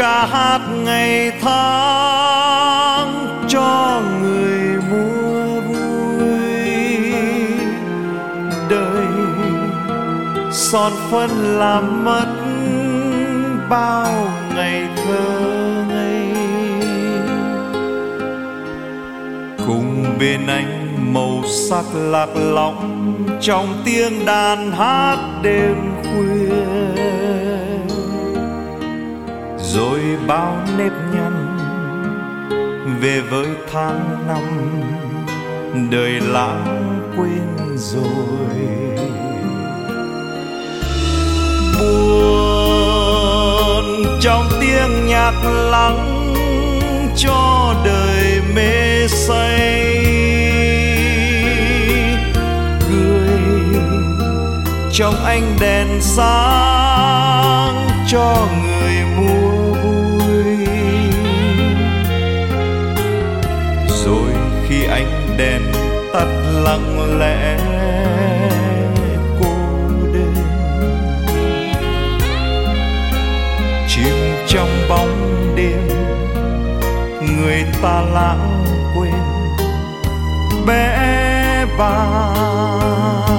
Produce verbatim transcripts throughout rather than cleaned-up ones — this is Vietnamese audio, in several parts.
ca hát ngày tháng cho người mua vui. Đời son phấn làm mất bao ngày thơ ngây. Cùng bên anh màu sắc lạc lõng trong tiếng đàn hát đêm khuya. Rồi bao nếp nhăn về với tháng năm, đời lãng quên rồi. Buồn trong tiếng nhạc lắng cho đời mê say. Cười trong ánh đèn sáng cho người mua vui. Rồi khi ánh đèn tắt lặng lẽ cô đơn, chìm trong bóng đêm người ta lãng quên bé bàng.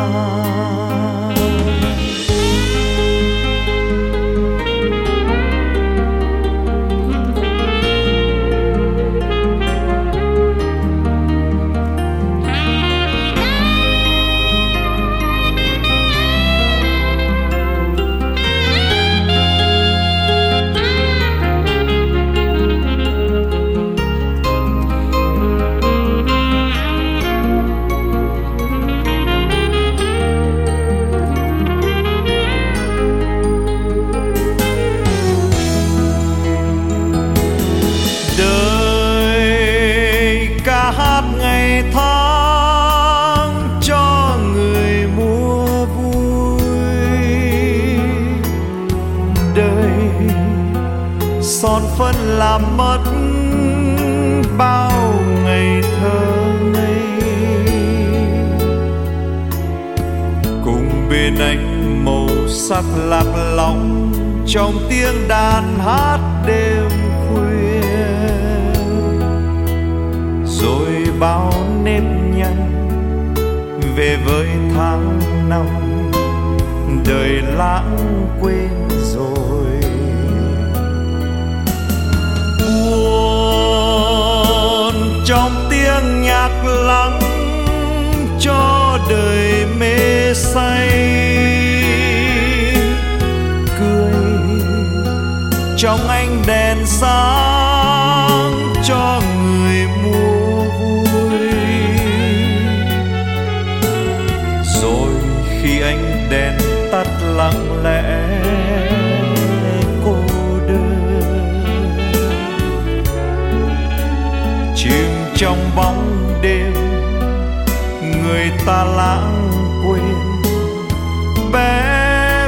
Ngày tháng cho người mua vui. Đời son phấn làm mất bao ngày thơ ngây. Cùng bên anh màu sắc lạc lõng trong tiếng đàn hát đêm khuya. Rồi bao nếp nhăn về với tháng năm, đời lãng quên rồi. Buồn trong tiếng nhạc lắng cho đời mê say. Cười trong ánh đèn sáng cho người mua. Khi ánh đèn tắt lặng lẽ cô đơn, chìm trong bóng đêm người ta lãng quên bé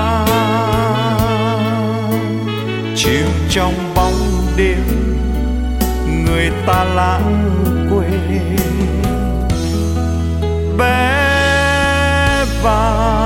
bàng. Chìm trong bóng đêm người ta lãng quên bé bàng.